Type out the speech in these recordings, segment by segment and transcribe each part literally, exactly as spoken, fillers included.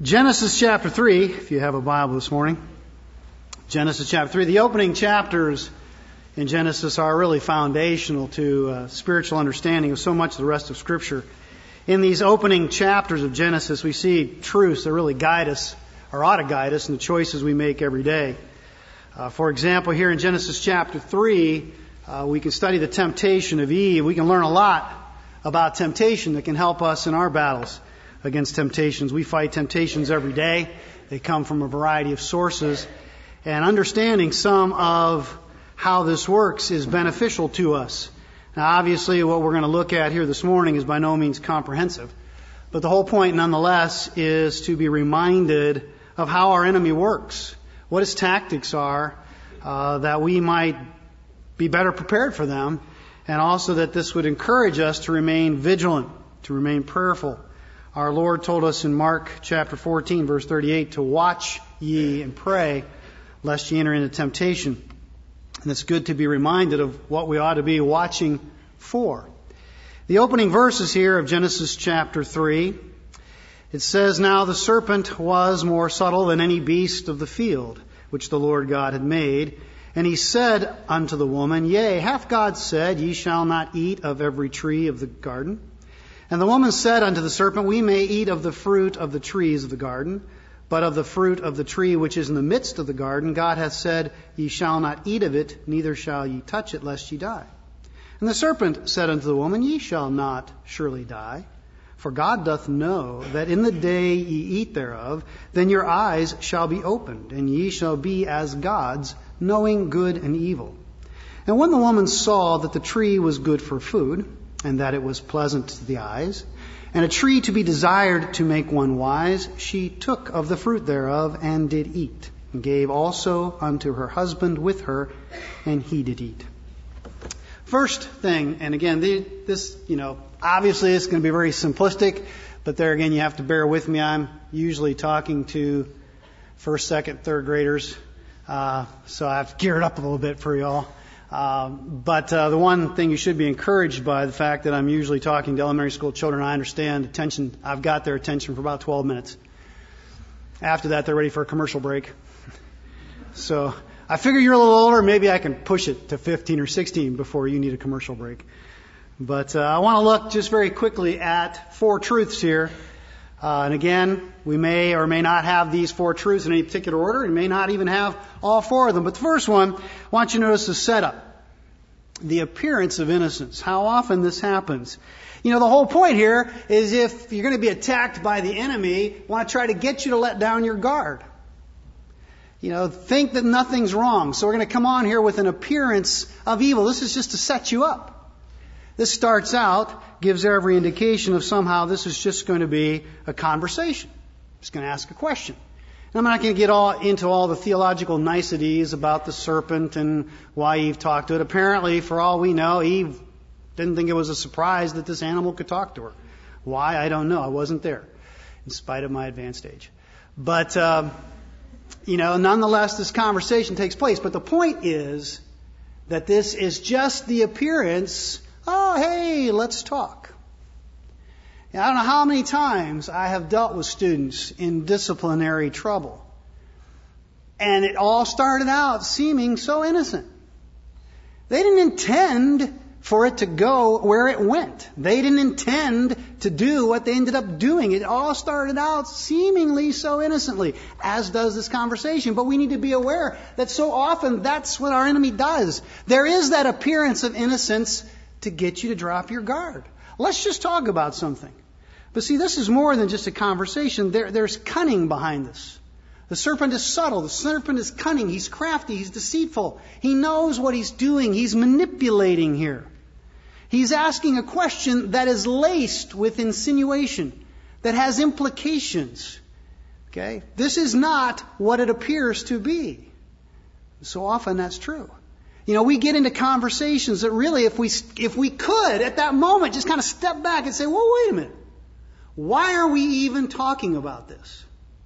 Genesis chapter three, if you have a Bible this morning. Genesis chapter three. The opening chapters in Genesis are really foundational to uh, spiritual understanding of so much of the rest of Scripture. In these opening chapters of Genesis, we see truths that really guide us, or ought to guide us, in the choices we make every day. Uh, for example, here in Genesis chapter three, uh, we can study the temptation of Eve. We can learn a lot about temptation that can help us in our battles against temptations. We fight temptations every day. They come from a variety of sources. And understanding some of how this works is beneficial to us. Now, obviously, what we're going to look at here this morning is by no means comprehensive. But the whole point, nonetheless, is to be reminded of how our enemy works, what his tactics are, uh, that we might be better prepared for them, and also that this would encourage us to remain vigilant, to remain prayerful. Our Lord told us in Mark chapter fourteen, verse thirty-eight, to watch ye and pray, lest ye enter into temptation. And it's good to be reminded of what we ought to be watching for. The opening verses here of Genesis chapter three, it says, Now the serpent was more subtle than any beast of the field, which the Lord God had made. And he said unto the woman, Yea, hath God said, Ye shall not eat of every tree of the garden? And the woman said unto the serpent, We may eat of the fruit of the trees of the garden, but of the fruit of the tree which is in the midst of the garden, God hath said, Ye shall not eat of it, neither shall ye touch it, lest ye die. And the serpent said unto the woman, Ye shall not surely die, for God doth know that in the day ye eat thereof, then your eyes shall be opened, and ye shall be as gods, knowing good and evil. And when the woman saw that the tree was good for food, and that it was pleasant to the eyes, and a tree to be desired to make one wise, she took of the fruit thereof, and did eat, and gave also unto her husband with her, and he did eat. First thing, and again, this, you know, obviously it's going to be very simplistic, but there again, you have to bear with me. I'm usually talking to first, second, third graders, uh, so I have to gear it up a little bit for y'all. Um, but uh, the one thing you should be encouraged by, the fact that I'm usually talking to elementary school children, I understand attention. I've got their attention for about twelve minutes. After that, they're ready for a commercial break. So I figure you're a little older, maybe I can push it to fifteen or sixteen before you need a commercial break. But uh, I want to look just very quickly at four truths here. Uh, and again, we may or may not have these four truths in any particular order, and may not even have all four of them. But the first one, I want you to notice the setup. The appearance of innocence. How often this happens. You know, the whole point here is if you're going to be attacked by the enemy, want to try to get you to let down your guard. You know, think that nothing's wrong. So we're going to come on here with an appearance of evil. This is just to set you up. This starts out, gives every indication of somehow this is just going to be a conversation. Just going to ask a question. And I'm not going to get all into all the theological niceties about the serpent and why Eve talked to it. Apparently, for all we know, Eve didn't think it was a surprise that this animal could talk to her. Why? I don't know. I wasn't there, in spite of my advanced age. But, uh, you know, nonetheless, this conversation takes place. But the point is that this is just the appearance. Oh, hey, let's talk. Now, I don't know how many times I have dealt with students in disciplinary trouble. And it all started out seeming so innocent. They didn't intend for it to go where it went. They didn't intend to do what they ended up doing. It all started out seemingly so innocently, as does this conversation. But we need to be aware that so often that's what our enemy does. There is that appearance of innocence to get you to drop your guard. Let's just talk about something. But see, this is more than just a conversation. There, there's cunning behind this. The serpent is subtle. The serpent is cunning. He's crafty. He's deceitful. He knows what he's doing. He's manipulating here. He's asking a question that is laced with insinuation, that has implications. Okay? This is not what it appears to be. So often that's true. You know, we get into conversations that really, if we if we could, at that moment, just kind of step back and say, well, wait a minute. Why are we even talking about this?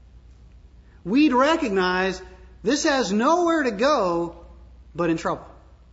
We'd recognize this has nowhere to go but in trouble.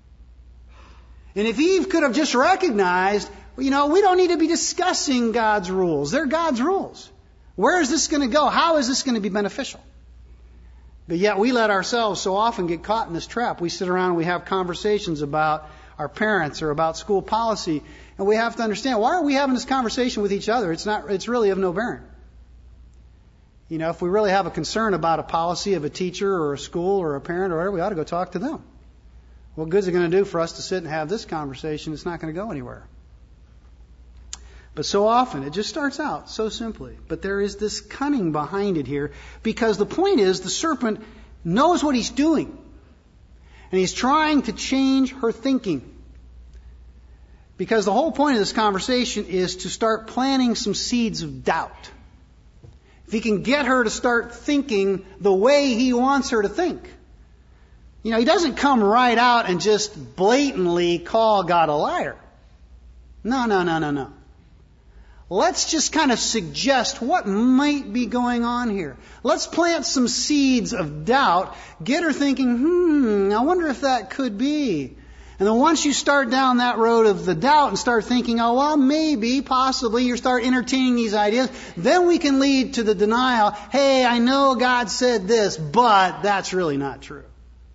And if Eve could have just recognized, you know, we don't need to be discussing God's rules. They're God's rules. Where is this going to go? How is this going to be beneficial? But yet we let ourselves so often get caught in this trap. We sit around and we have conversations about our parents or about school policy, and we have to understand, why are we having this conversation with each other? It's not. It's really of no bearing. You know, if we really have a concern about a policy of a teacher or a school or a parent or whatever, we ought to go talk to them. What good is it going to do for us to sit and have this conversation? It's not going to go anywhere. But so often, it just starts out so simply. But there is this cunning behind it here, because the point is, the serpent knows what he's doing. And he's trying to change her thinking. Because the whole point of this conversation is to start planting some seeds of doubt. If he can get her to start thinking the way he wants her to think. You know, he doesn't come right out and just blatantly call God a liar. No, no, no, no, no. Let's just kind of suggest what might be going on here. Let's plant some seeds of doubt. Get her thinking, hmm, I wonder if that could be. And then once you start down that road of the doubt and start thinking, oh, well, maybe, possibly, you start entertaining these ideas, then we can lead to the denial, hey, I know God said this, but that's really not true.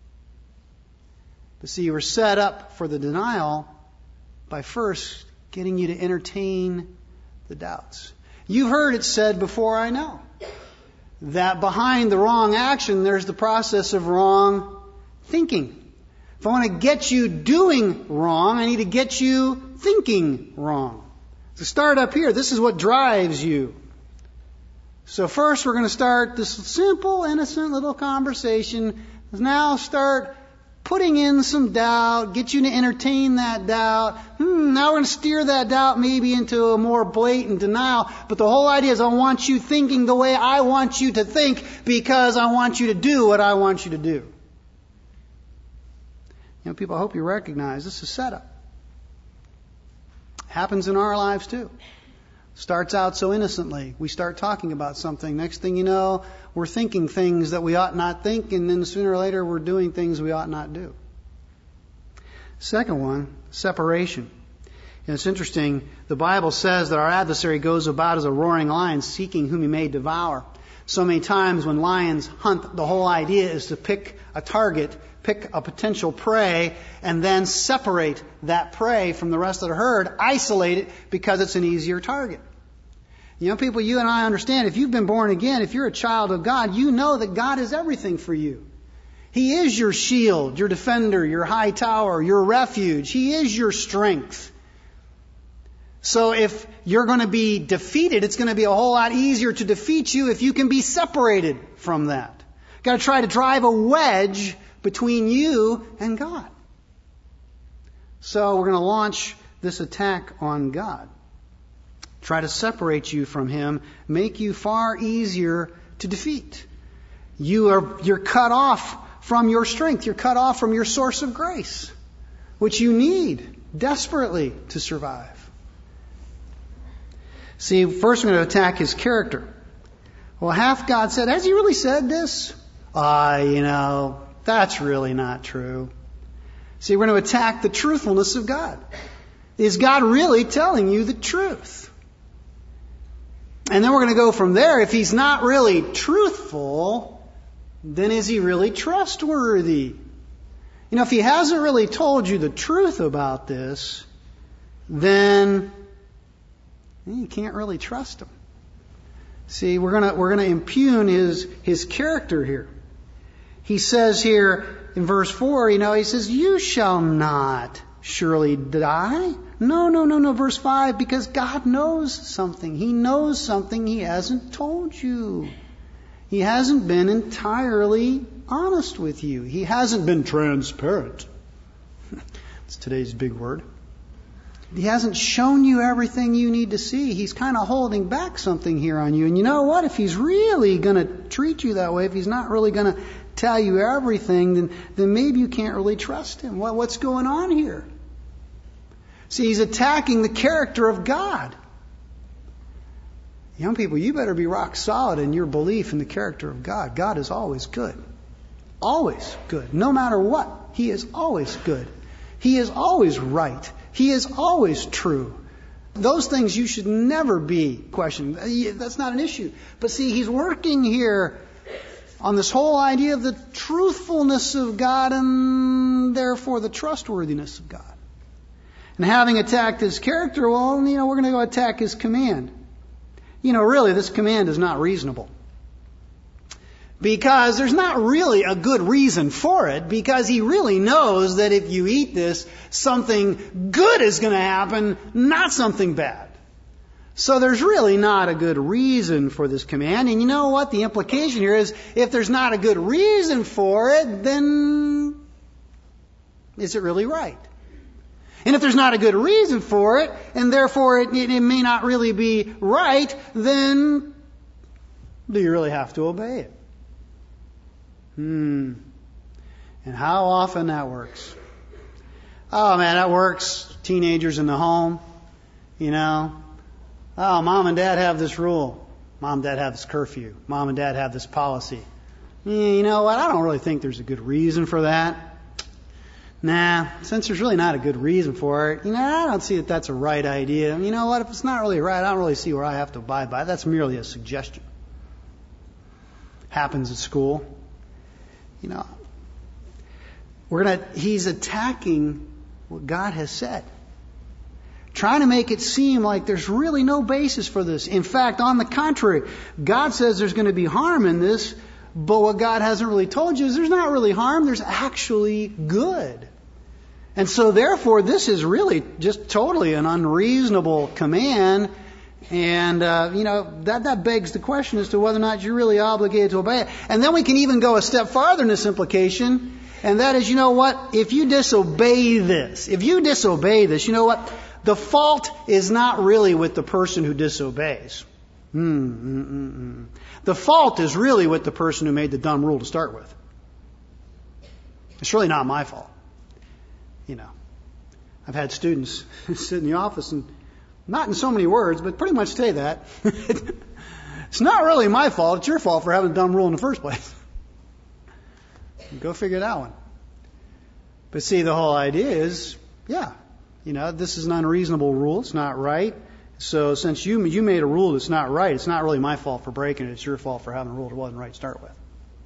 But see, you were set up for the denial by first getting you to entertain the doubts. You've heard it said before, I know, that behind the wrong action, there's the process of wrong thinking. If I want to get you doing wrong, I need to get you thinking wrong. So start up here. This is what drives you. So first we're going to start this simple, innocent little conversation. Now start putting in some doubt, get you to entertain that doubt. Hmm, now we're going to steer that doubt maybe into a more blatant denial. But the whole idea is I want you thinking the way I want you to think, because I want you to do what I want you to do. You know, people, I hope you recognize this is setup. Happens in our lives too. Starts out so innocently. We start talking about something. Next thing you know, we're thinking things that we ought not think, and then sooner or later we're doing things we ought not do. Second one, separation. And it's interesting, the Bible says that our adversary goes about as a roaring lion, seeking whom he may devour. So many times when lions hunt, the whole idea is to pick a target, pick a potential prey, and then separate that prey from the rest of the herd, isolate it because it's an easier target. You know, people, you and I understand, if you've been born again, if you're a child of God, you know that God is everything for you. He is your shield, your defender, your high tower, your refuge. He is your strength. So if you're going to be defeated, it's going to be a whole lot easier to defeat you if you can be separated from that. You've got to try to drive a wedge between you and God. So we're going to launch this attack on God. Try to separate you from Him, make you far easier to defeat. You are, you're cut off from your strength. You're cut off from your source of grace, which you need desperately to survive. See, first we're going to attack His character. Well, hath God said, has He really said this? Ah, uh, you know, that's really not true. See, we're going to attack the truthfulness of God. Is God really telling you the truth? And then we're going to go from there. If He's not really truthful, then is He really trustworthy? You know, if He hasn't really told you the truth about this, then you can't really trust Him. See, we're going to we're going to impugn His His character here. He says here in verse four, you know, He says, "You shall not surely die." No, no, no, no. Verse five, because God knows something. He knows something He hasn't told you. He hasn't been entirely honest with you. He hasn't been transparent. It's today's big word. He hasn't shown you everything you need to see. He's kind of holding back something here on you. And you know what? If He's really going to treat you that way, if He's not really going to tell you everything, then, then maybe you can't really trust Him. What, what's going on here? See, He's attacking the character of God. Young people, you better be rock solid in your belief in the character of God. God is always good. Always good. No matter what, He is always good. He is always right. He is always true. Those things you should never be questioning. That's not an issue. But see, he's working here on this whole idea of the truthfulness of God and therefore the trustworthiness of God. And having attacked his character, well, you know, we're going to go attack his command. You know, really, this command is not reasonable. Because there's not really a good reason for it, because he really knows that if you eat this, something good is going to happen, not something bad. So there's really not a good reason for this command. And you know what? The implication here is, if there's not a good reason for it, then is it really right? And if there's not a good reason for it, and therefore it, it, it may not really be right, then do you really have to obey it? Hmm. And how often that works. Oh man, that works. Teenagers in the home, you know. Oh, mom and dad have this rule. Mom and dad have this curfew. Mom and dad have this policy. You know what? I don't really think there's a good reason for that. Nah, since there's really not a good reason for it, you know, I don't see that that's a right idea. You know what? If it's not really right, I don't really see where I have to abide by it. That's merely a suggestion. Happens at school. You know, we're gonna, he's attacking what God has said. Trying to make it seem like there's really no basis for this. In fact, on the contrary, God says there's going to be harm in this, but what God hasn't really told you is there's not really harm, there's actually good. And so therefore, this is really just totally an unreasonable command. And, uh, you know, that, that begs the question as to whether or not you're really obligated to obey it. And then we can even go a step farther in this implication. And that is, you know what? If you disobey this, if you disobey this, you know what? The fault is not really with the person who disobeys. Mm, mm, mm, mm. The fault is really with the person who made the dumb rule to start with. It's really not my fault. You know, I've had students sit in the office and, not in so many words, but pretty much say that. It's not really my fault. It's your fault for having a dumb rule in the first place. Go figure that one. But see, the whole idea is, yeah, you know, this is an unreasonable rule. It's not right. So since you you made a rule that's not right, it's not really my fault for breaking it. It's your fault for having a rule that wasn't right to start with.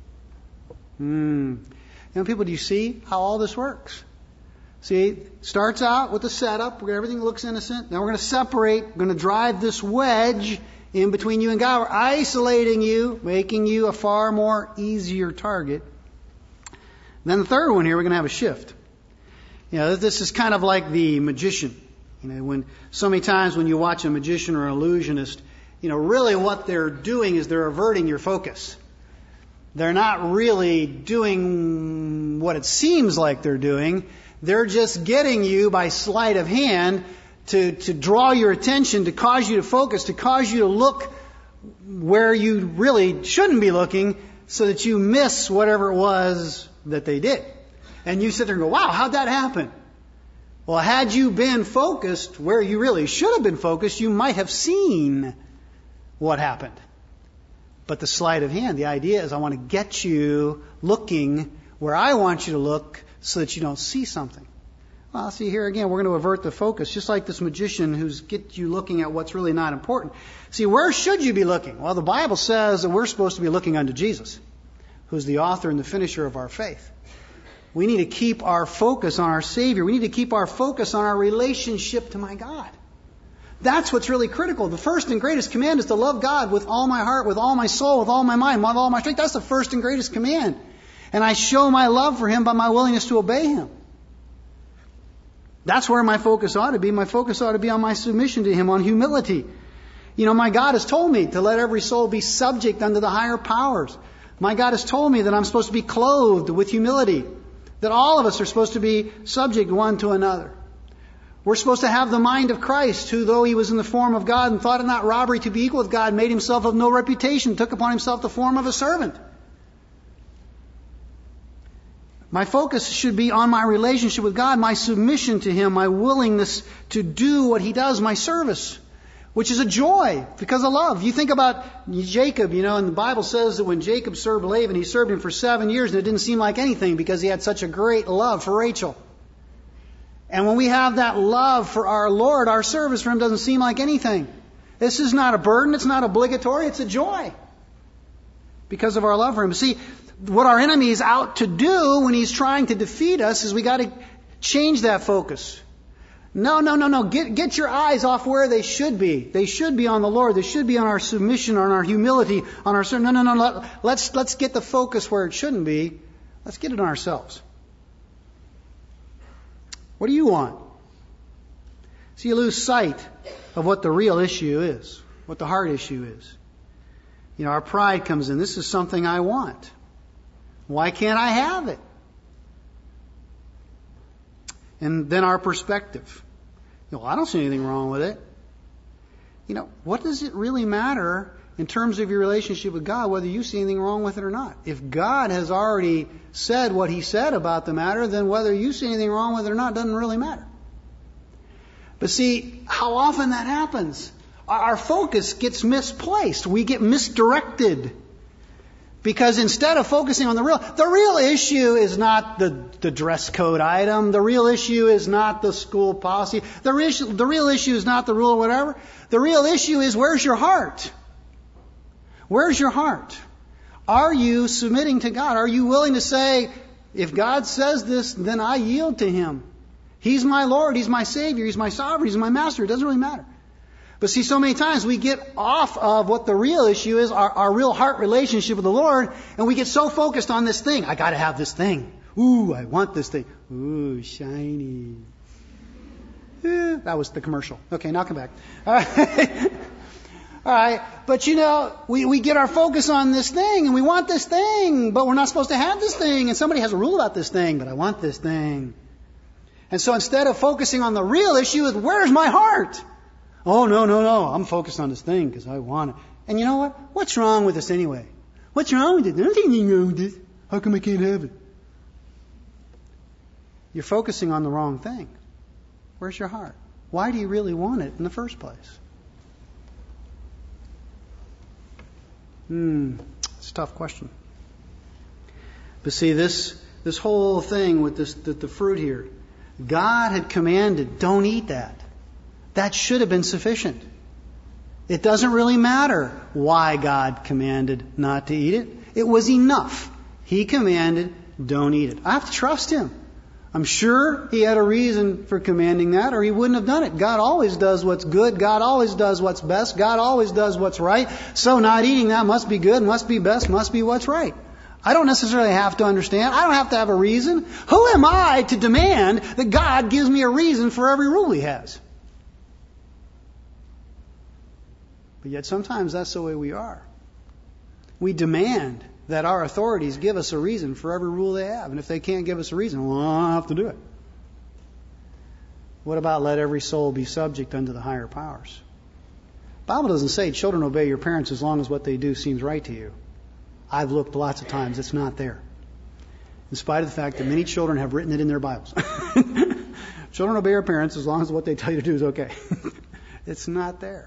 Hmm. You know, people, do you see how all this works? See, it starts out with the setup where everything looks innocent. Now we're going to separate. We're going to drive this wedge in between you and God. We're isolating you, making you a far more easier target. Then the third one here, we're going to have a shift. You know, this is kind of like the magician. You know, when so many times when you watch a magician or an illusionist, you know, really what they're doing is they're averting your focus. They're not really doing what it seems like they're doing. They're just getting you by sleight of hand to, to draw your attention, to cause you to focus, to cause you to look where you really shouldn't be looking so that you miss whatever it was that they did. And you sit there and go, wow, how'd that happen? Well, had you been focused where you really should have been focused, you might have seen what happened. But the sleight of hand, the idea is I want to get you looking where I want you to look so that you don't see something. Well, see here again, we're going to avert the focus, just like this magician who's get you looking at what's really not important. See, where should you be looking? Well, the Bible says that we're supposed to be looking unto Jesus, who's the author and the finisher of our faith. We need to keep our focus on our Savior. We need to keep our focus on our relationship to my God. That's what's really critical. The first and greatest command is to love God with all my heart, with all my soul, with all my mind, with all my strength. That's the first and greatest command. And I show my love for Him by my willingness to obey Him. That's where my focus ought to be. My focus ought to be on my submission to Him, on humility. You know, my God has told me to let every soul be subject unto the higher powers. My God has told me that I'm supposed to be clothed with humility. That all of us are supposed to be subject one to another. We're supposed to have the mind of Christ, who, though He was in the form of God and thought it not robbery to be equal with God, made Himself of no reputation, took upon Himself the form of a servant. My focus should be on my relationship with God, my submission to Him, my willingness to do what He does, my service, which is a joy because of love. You think about Jacob, you know, and the Bible says that when Jacob served Laban, he served him for seven years and it didn't seem like anything because he had such a great love for Rachel. And when we have that love for our Lord, our service for Him doesn't seem like anything. This is not a burden. It's not obligatory. It's a joy. Because of our love for Him. See, what our enemy is out to do when he's trying to defeat us is we got to change that focus. No, no, no, no. Get, get your eyes off where they should be. They should be on the Lord. They should be on our submission, on our humility, on our... No, no, no. Let, let's, let's get the focus where it shouldn't be. Let's get it on ourselves. What do you want? So you lose sight of what the real issue is, what the heart issue is. You know, our pride comes in. This is something I want. Why can't I have it? And then our perspective. You know, well, I don't see anything wrong with it. You know, what does it really matter in terms of your relationship with God, whether you see anything wrong with it or not? If God has already said what He said about the matter, then whether you see anything wrong with it or not doesn't really matter. But see, how often that happens? Our focus gets misplaced. We get misdirected. Because instead of focusing on the real, the real issue is not the, the dress code item. The real issue is not the school policy. The, issue, the real issue is not the rule or whatever. The real issue is, where's your heart? Where's your heart? Are you submitting to God? Are you willing to say, if God says this, then I yield to Him. He's my Lord. He's my Savior. He's my sovereign. He's my master. It doesn't really matter. But see, so many times we get off of what the real issue is, our, our real heart relationship with the Lord, and we get so focused on this thing. I got to have this thing. Ooh, I want this thing. Ooh, shiny. Eh, that was the commercial. Okay, now come back. All right. All right. But you know, we, we get our focus on this thing, and we want this thing, but we're not supposed to have this thing, and somebody has a rule about this thing, but I want this thing. And so instead of focusing on the real issue, is where's my heart? Oh, no, no, no. I'm focused on this thing because I want it. And you know what? What's wrong with this anyway? What's wrong with it? There's nothing wrong with it. How come I can't have it? You're focusing on the wrong thing. Where's your heart? Why do you really want it in the first place? Hmm. It's a tough question. But see, this this whole thing with this the, the fruit here, God had commanded, don't eat that. That should have been sufficient. It doesn't really matter why God commanded not to eat it. It was enough. He commanded, don't eat it. I have to trust Him. I'm sure He had a reason for commanding that, or He wouldn't have done it. God always does what's good. God always does what's best. God always does what's right. So not eating that must be good, must be best, must be what's right. I don't necessarily have to understand. I don't have to have a reason. Who am I to demand that God gives me a reason for every rule He has? But yet sometimes that's the way we are. We demand that our authorities give us a reason for every rule they have. And if they can't give us a reason, well, I don't have to do it. What about let every soul be subject unto the higher powers? The Bible doesn't say, children, obey your parents as long as what they do seems right to you. I've looked lots of times. It's not there. In spite of the fact that many children have written it in their Bibles. Children, obey your parents as long as what they tell you to do is okay. It's not there.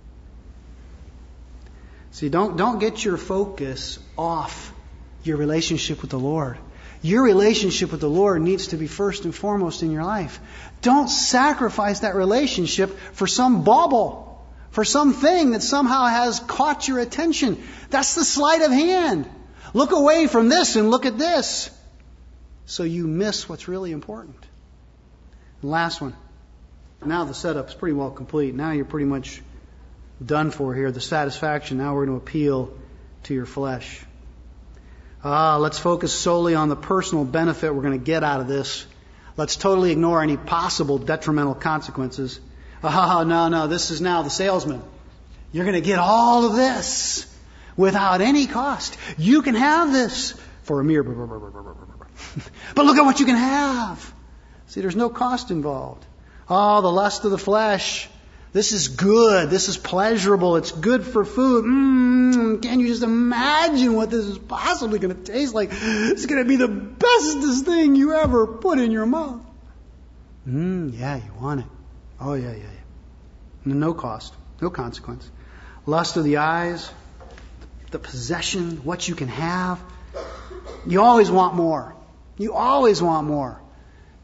See, don't, don't get your focus off your relationship with the Lord. Your relationship with the Lord needs to be first and foremost in your life. Don't sacrifice that relationship for some bauble, for something that somehow has caught your attention. That's the sleight of hand. Look away from this and look at this. So you miss what's really important. And last one. Now the setup's pretty well complete. Now you're pretty much done for here, the satisfaction. Now we're going to appeal to your flesh. Ah, let's focus solely on the personal benefit we're going to get out of this. Let's totally ignore any possible detrimental consequences. Ah, no, no, this is now the salesman. You're going to get all of this without any cost. You can have this for a mere... But look at what you can have. See, there's no cost involved. Oh, the lust of the flesh. This is good. This is pleasurable. It's good for food. Mmm, can you just imagine what this is possibly going to taste like? It's going to be the bestest thing you ever put in your mouth. Mmm, yeah, you want it. Oh, yeah, yeah, yeah. No cost. No consequence. Lust of the eyes. The possession. What you can have. You always want more. You always want more.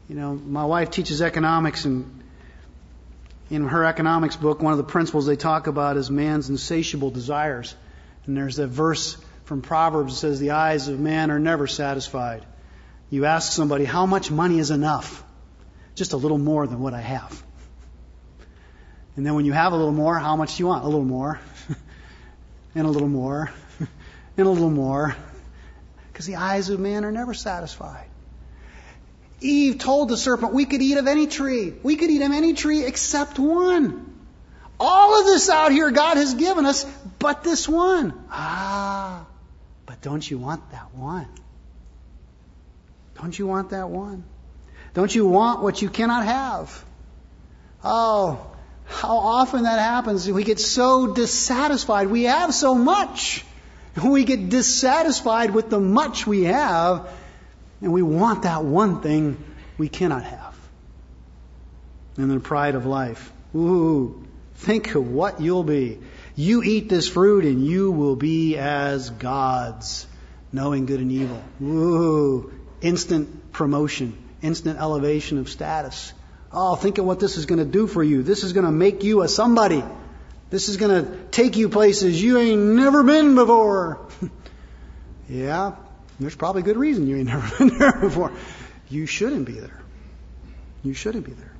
You know, my wife teaches economics, and in her economics book, one of the principles they talk about is man's insatiable desires. And there's that verse from Proverbs that says, the eyes of man are never satisfied. You ask somebody, how much money is enough? Just a little more than what I have. And then when you have a little more, how much do you want? A little more. And a little more. And a little more. Because the eyes of man are never satisfied. Eve told the serpent, we could eat of any tree. We could eat of any tree except one. All of this out here God has given us, but this one. Ah, but don't you want that one? Don't you want that one? Don't you want what you cannot have? Oh, how often that happens. We get so dissatisfied. We have so much. We get dissatisfied with the much we have, and we want that one thing we cannot have. And the pride of life. Ooh, think of what you'll be. You eat this fruit and you will be as gods, knowing good and evil. Ooh, instant promotion, instant elevation of status. Oh, think of what this is going to do for you. This is going to make you a somebody. This is going to take you places you ain't never been before. Yeah, there's probably good reason you ain't never been there before. You shouldn't be there. You shouldn't be there.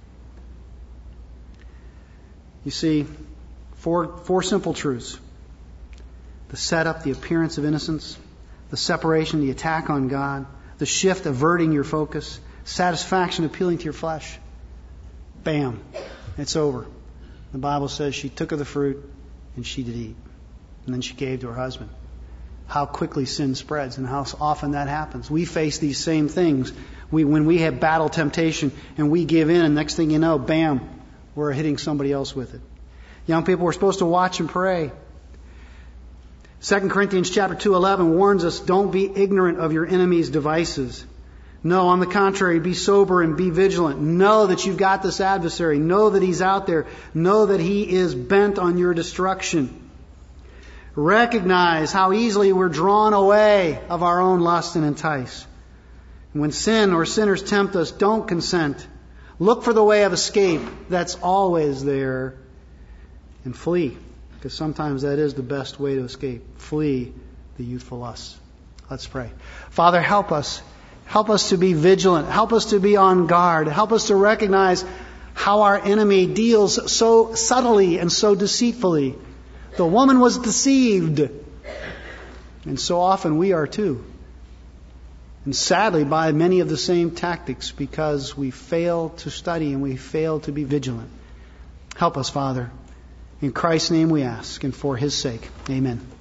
You see, four, four simple truths. The setup, the appearance of innocence, the separation, the attack on God, the shift averting your focus, satisfaction appealing to your flesh. Bam, it's over. The Bible says she took of the fruit and she did eat. And then she gave to her husband. How quickly sin spreads and how often that happens. We face these same things. We, when we have battle temptation and we give in, and next thing you know, bam, we're hitting somebody else with it. Young people, we're supposed to watch and pray. Second Corinthians chapter two eleven warns us, don't be ignorant of your enemy's devices. No, on the contrary, be sober and be vigilant. Know that you've got this adversary. Know that he's out there. Know that he is bent on your destruction. Recognize how easily we're drawn away of our own lust and entice. When sin or sinners tempt us, don't consent. Look for the way of escape that's always there. And flee, because sometimes that is the best way to escape. Flee the youthful lusts. Let's pray. Father, help us. Help us to be vigilant. Help us to be on guard. Help us to recognize how our enemy deals so subtly and so deceitfully. The woman was deceived. And so often we are too. And sadly by many of the same tactics, because we fail to study and we fail to be vigilant. Help us, Father. In Christ's name we ask, and for His sake. Amen.